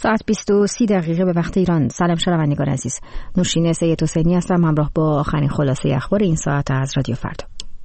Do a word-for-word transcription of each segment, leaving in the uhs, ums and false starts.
ساعت بیست و سی دقیقه به وقت ایران. سلام شنوندگان عزیز، نوشین سید حسینی هستم همراه با آخرین خلاصه اخبار این ساعت از رادیو فردا.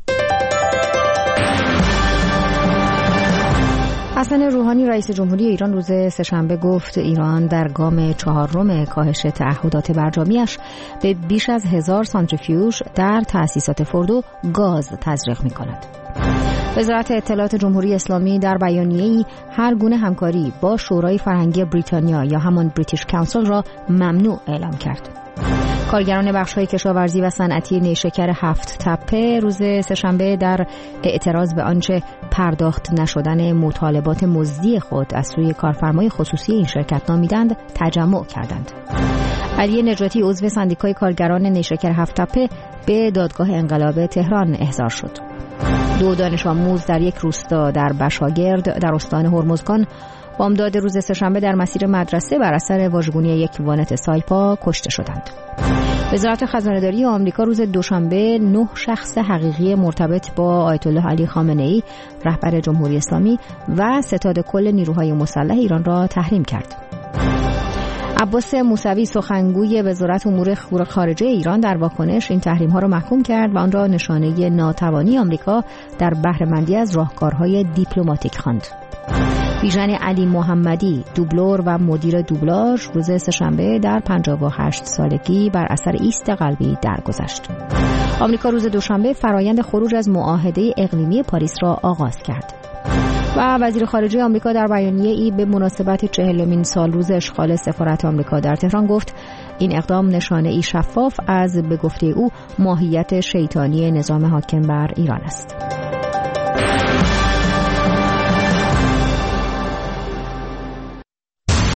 حسن روحانی رئیس جمهوری ایران روز سه‌شنبه گفت ایران در گام چهارم کاهش تعهدات برجامیش به بیش از هزار سانتریفیوژ در تأسیسات فردو گاز تزریق می‌کند. وزارت اطلاعات جمهوری اسلامی در بیانیه‌ای هر گونه همکاری با شورای فرهنگی بریتانیا یا همان بریتیش کانسل را ممنوع اعلام کرد. کارگران بخش‌های کشاورزی و صنعتی نیشکر هفت تپه روز سه‌شنبه در اعتراض به آنچه پرداخت نشدن مطالبات مزدی خود از سوی کارفرمای خصوصی این شرکت نامیدند تجمع کردند. علی نجاتی عضو سندیکای کارگران نیشکر هفت تپه به دادگاه انقلاب تهران احضار شد. دو دانش آموز در یک روستا در بشاگرد در استان هرمزگان بامداد روز سه‌شنبه در مسیر مدرسه بر اثر واژگونی یک وانت سایپا کشته شدند. وزارت خزانه‌داری آمریکا روز دوشنبه نه شخص حقیقی مرتبط با آیت الله علی خامنه‌ای رهبر جمهوری اسلامی و ستاد کل نیروهای مسلح ایران را تحریم کرد. عباس موسوی سخنگوی وزارت امور خارجه ایران در واکنش این تحریم‌ها را محکوم کرد و آن را نشانه ناتوانی آمریکا در بهره‌مندی از راهکارهای دیپلماتیک خواند. بیژن علی محمدی دوبلور و مدیر دوبلاژ روز سه‌شنبه در پنجاه و هشت سالگی بر اثر ایست قلبی درگذشت. آمریکا روز دوشنبه فرایند خروج از معاهده اقلیمی پاریس را آغاز کرد. و وزیر خارجه آمریکا در بیانیه‌ای به مناسبت چهلمین سال روز اشغال سفارت آمریکا در تهران گفت این اقدام نشانه‌ای شفاف از به گفته او ماهیت شیطانی نظام حاکم بر ایران است.